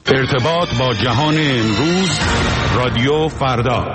ارتباط با جهان امروز، رادیو فردا.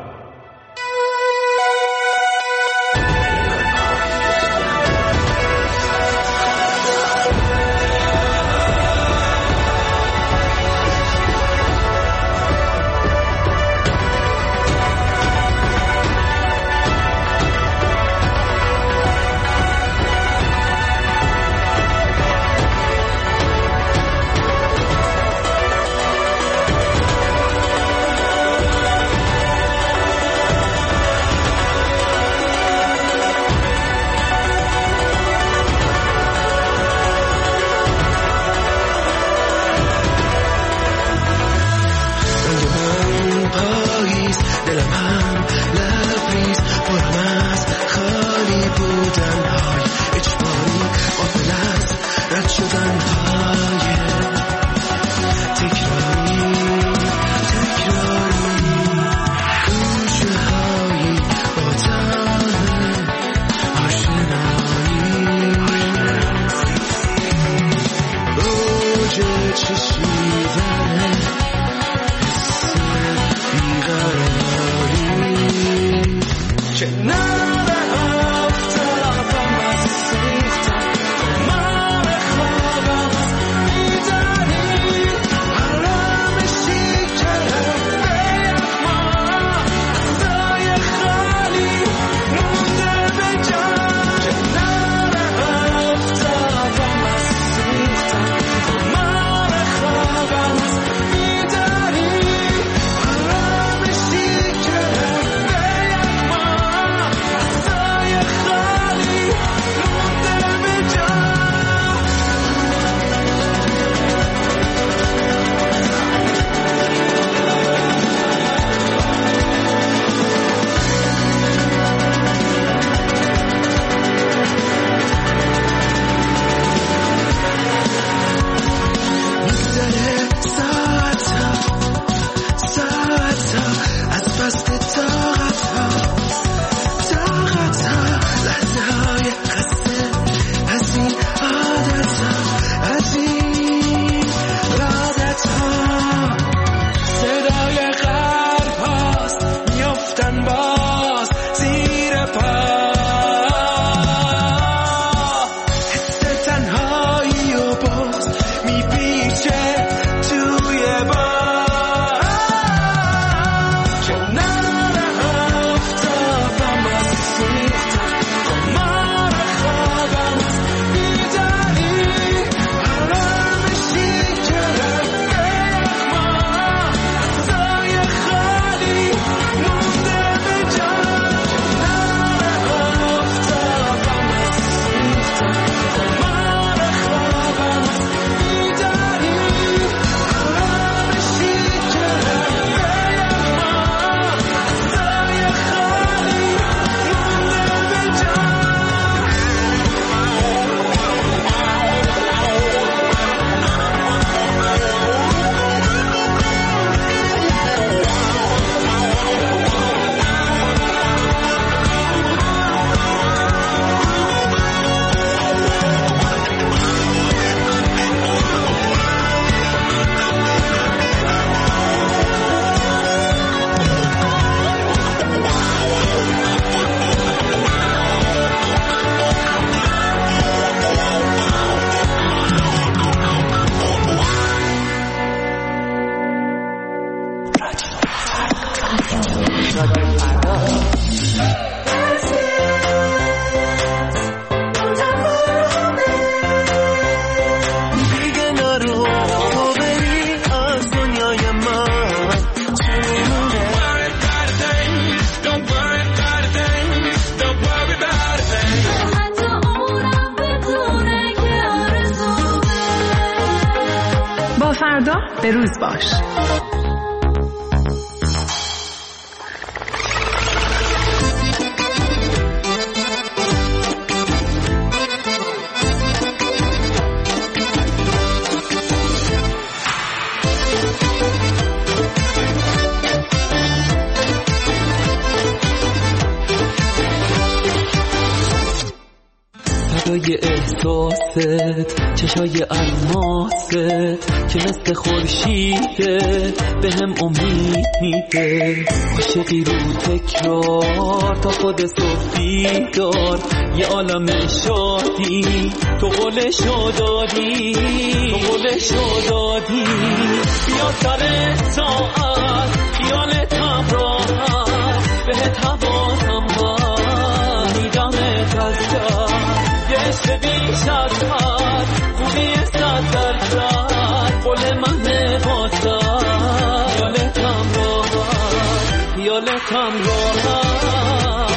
فردا به روز باش. فدای احساست، چشای الماست که مثل خورشیده به هم امید میده. عاشقی رو تکرار تا خود صبحی دار، یه عالم شادی تو قولشو دادی، تو قولشو دادی. بیا سر ساعت خیالتم راحت، بهت حواسم هست میدمت از دست. یه عشق بیش از حد، خوبی 100%، قول من واسد. خیالتم راحت، خیالتم راحت.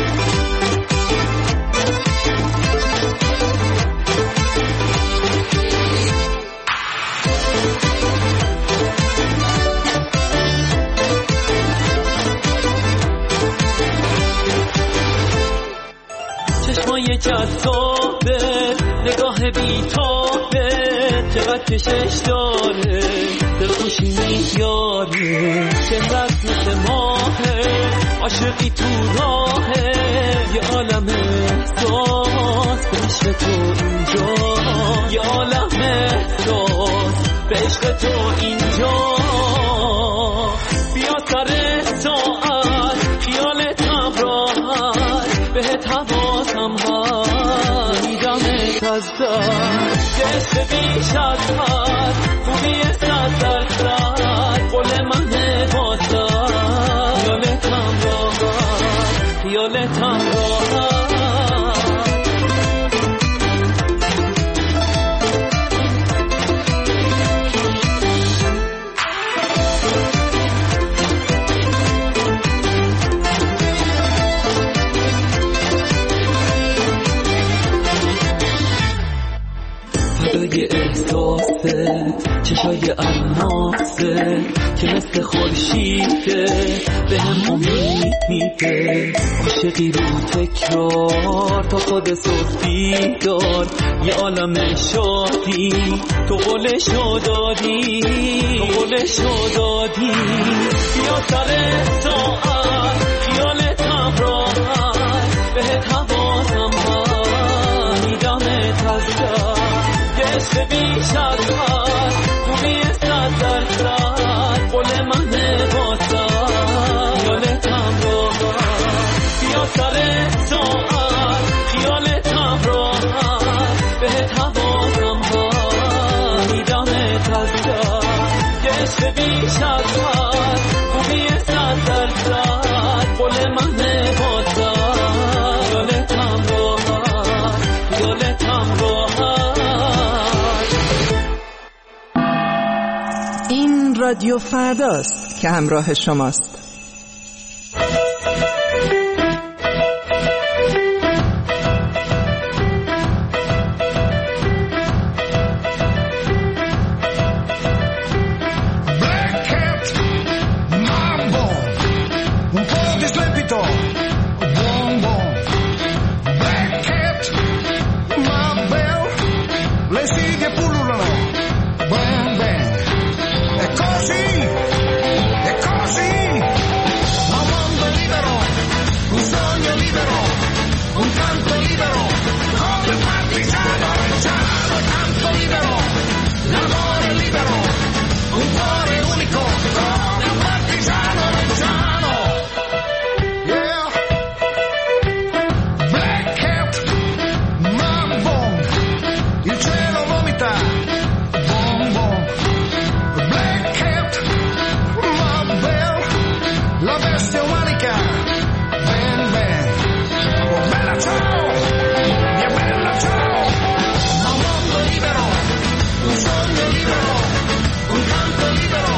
چشمای جذابه، نگاه بیتابه، چقدر کشش داره، دلخوشی میاره. چهرت مثل ماهه، عاشقی تو راهه. یه عالم احساس به عشق تو اینجا، یه عالم احساس به عشق تو اینجا. بیا سر ساعت خیالتم راحت، بهت حواسم هست میدمت از دست. یه عشق بیش از حد، خوبی 100%، قول من واسد. خیالتم راحت، خیالتم راحت. فدای احساسه، چشای الماسه که مثل خورشیده به هم امید میده. عاشقی رو تکرار تا خود صبحی دار، یه عالم شادی تو قولشو دادی، تو قولشو دادی. بیا سر ساعت خیالتم راحت، بهت حواسم هست میدمت از دست. یه عشق بیش از حد، خوبی 100%، قول من واسد. خیالتم راحت، بیا سر ساعت خیالتم راحت، بهت حواسم هست میدمت از دست. یه عشق بیش از حد، خوبی 100%، قول من واسد. خیالتم راحت، خیالتم راحت. این رادیو فرداست که همراه شماست. Un canto libero,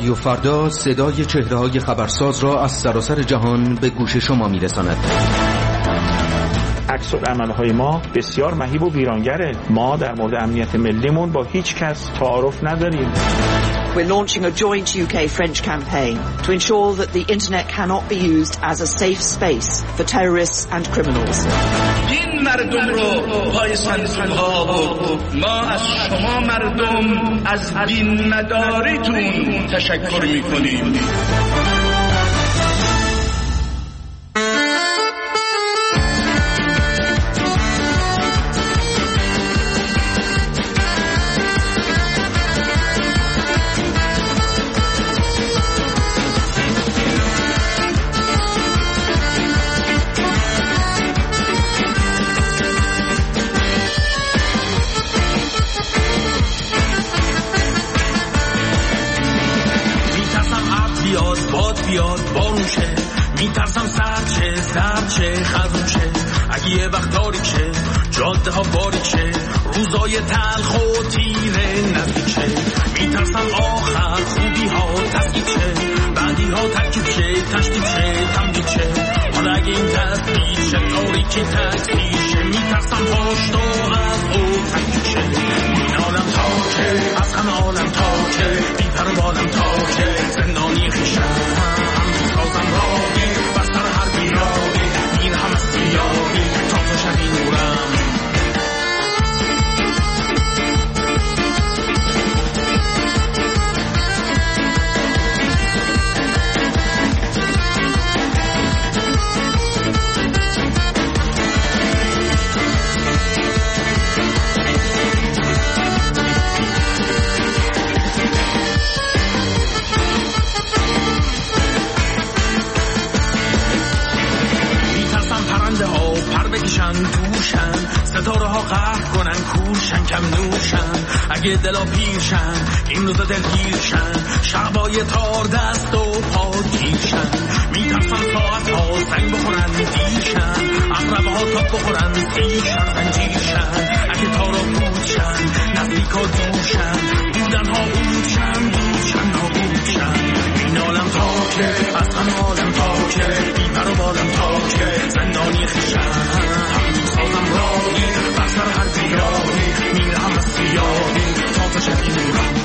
رادیو فردا صدای چهره‌های خبرساز را از سراسر جهان به گوش شما می‌رساند. عکس‌العمل‌های ما بسیار مهیب و ویرانگره. ما در مورد امنیت ملیمون با هیچ کس تعارف نداریم. We're launching a joint UK-French campaign to ensure that the internet cannot be used as a safe space for terrorists and criminals. این مردم رو پای صندوق‌ها بود. ما از شما مردم از دین مداریتون تشکر می‌کنیم. میترسم سرچه زرچه خزونچه اگه یه وقت تاریکه جاده ها باریکه روزای تلخ و تیره نزدیکه میترسم آخر خوبی ها تسکیچه بعدی ها ترکیبشه تشکیبشه تمدیچه حالا اگه این تسکیچه تاریکی تسکیچه میترسم پاشتا از او تکیچه این عالم تاکه از همه عالم تاکه بیپر و بالم تاکه زندانی خیشم سازم راهی بستر هر بیراهی این همه سیاهی تا تو شدی نورم دوشن ستاره ها قهر کنن کورشن کم نوشن اگه دلا پیرشن این روزا دلگیرشن شعبای تار دست و پا گیرشن میترسن ساعت ها زنگ بخورن دیرشن اقربه ها تاب بخورن سیرشن زنجیرشن اگه تارا بودشن نزدیک ها دوشن بودن ها بودشن بودشن ها بودشن این عالم تاکه از همه عالم تاکه بیپر و بالم تاکه زندانی خیشن سازم راهی بستر هر بیراهی میرم از سیاهی تا تو شدی نورم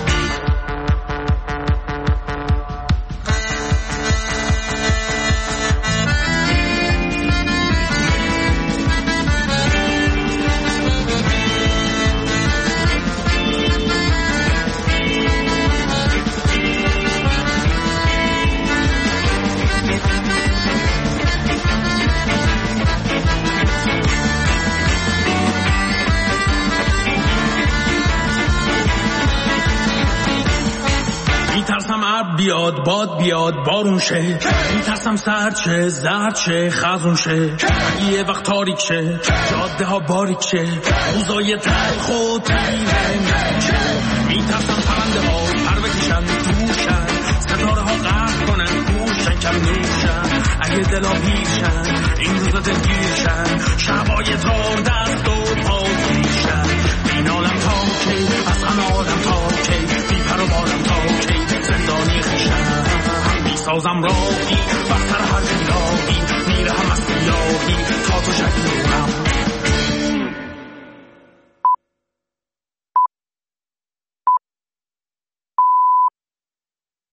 بیاد باد بیاد بارون شه میترسم سرچه زرچه خزون شه یه وقت تاریک شه جاده ها باریک شه روزای تلخ و تیره میترسم پرنده ها پر بکشن توشن ستاره ها قهر کنن گوشن کم نوشن اگه دلا پیرشن این روزا دلگیرشن شبای تار دست و پا گیرشن این عالم تاکی از همه عالم تاکی بیپر و بالم تاکی زندانی خیشم میسازم راهی بستر هر بیراهی میرم از سیاهی تا تو شدی نورم